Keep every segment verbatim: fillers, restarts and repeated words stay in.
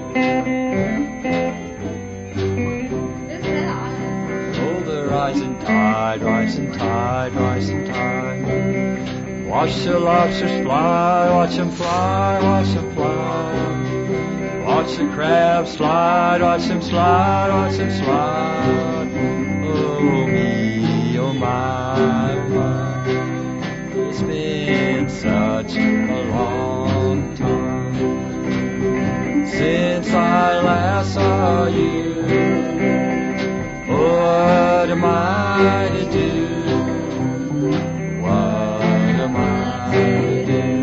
Oh, the rising tide, rising tide, rising tide. Watch the lobsters fly, watch them fly, watch them fly. Watch the crabs slide, watch them slide, watch them slide. Oh me, oh my, oh my. It's been such a long time since I last saw you. What am I to do? What am I to do?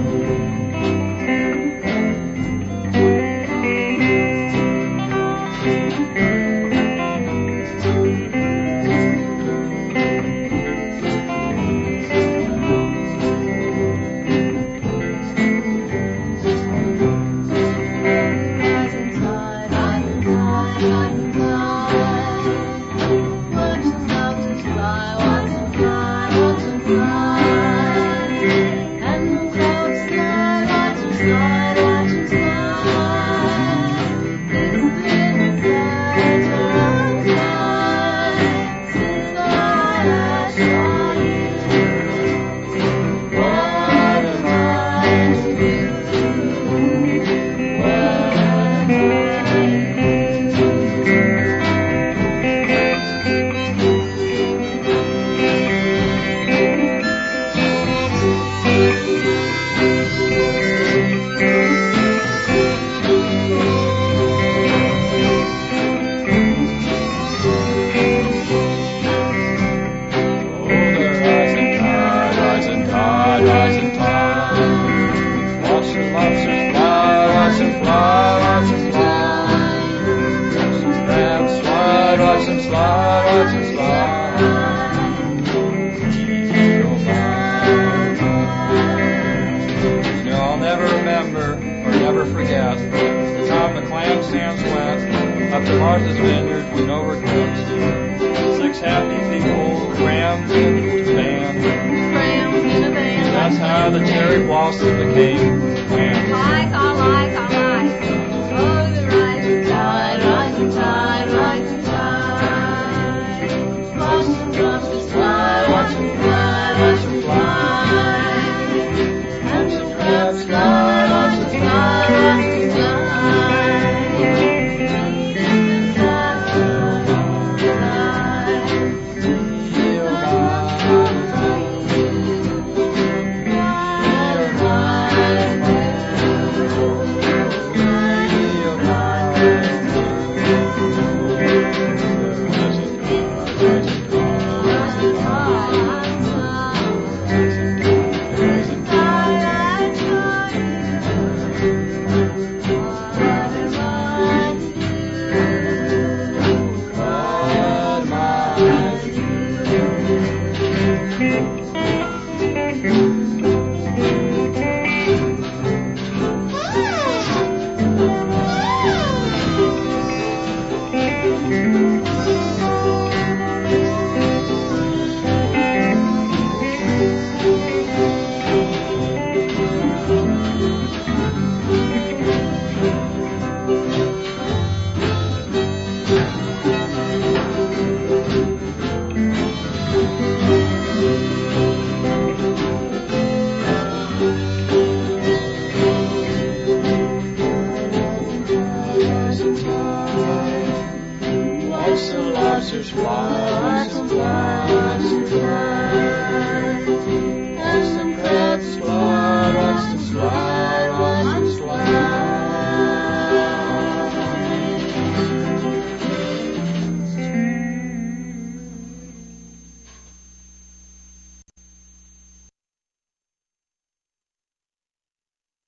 Martha's Vineyard with no regrets. Six happy people crammed into a van. Crammed in a van. That's how the cherry blossom became. Like, I like, I like.